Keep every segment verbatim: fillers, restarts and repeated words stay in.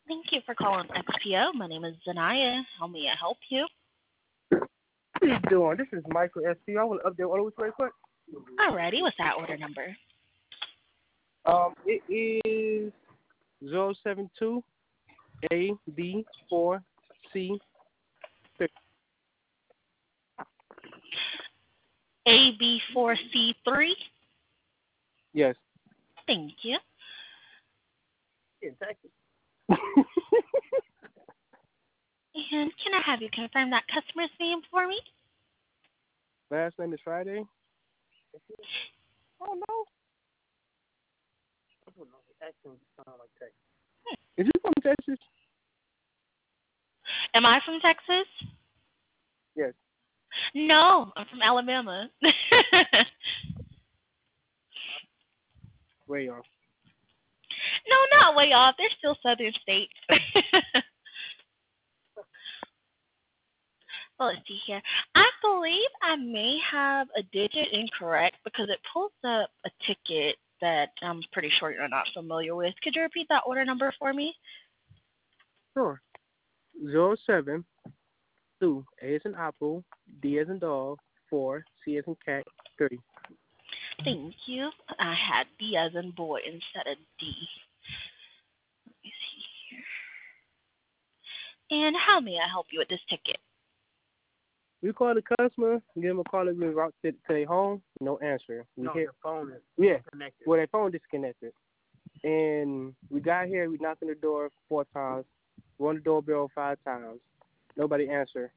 Thank you for calling X P O. My name is Zanaya. How may I help you? How you doing? This is Michael S P. I want to update all of this right quick. Alrighty, what's that order number? Um, it is zero seven two A B four C three. A B four C three. Yes. Thank you. In Texas. And can I have you confirm that customer's name for me? Last name is Friday. Oh no. I don't know. The accent sound like Texas. Is you from Texas? Am I from Texas? Yes. No, I'm from Alabama. Way off. No, not way off. They're still southern states. Well, let's see here. I believe I may have a digit incorrect because it pulls up a ticket that I'm pretty sure you're not familiar with. Could you repeat that order number for me? Sure. Zero seven two A as in apple, D as in dog, four, C as in cat, three. Thank you. I had B as in boy instead of D. Let me see here. And how may I help you with this ticket? We call the customer, give them a call that we route to, to their home, no answer. We No, hit, your phone is yeah, disconnected. well, their phone disconnected. And we got here, we knocked on the door four times, rung the doorbell five times. Nobody answered.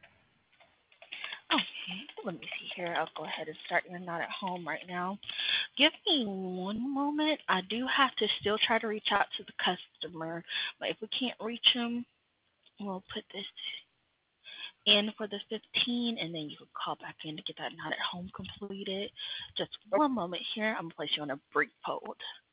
Okay, let me see here. I'll go ahead and start. You're not at home right now. Give me one moment. I do have to still try to reach out to the customer, but if we can't reach them, we'll put this in for the fifteen, and then you can call back in to get that not at home completed. Just one moment here. I'm going to place you on a brief hold.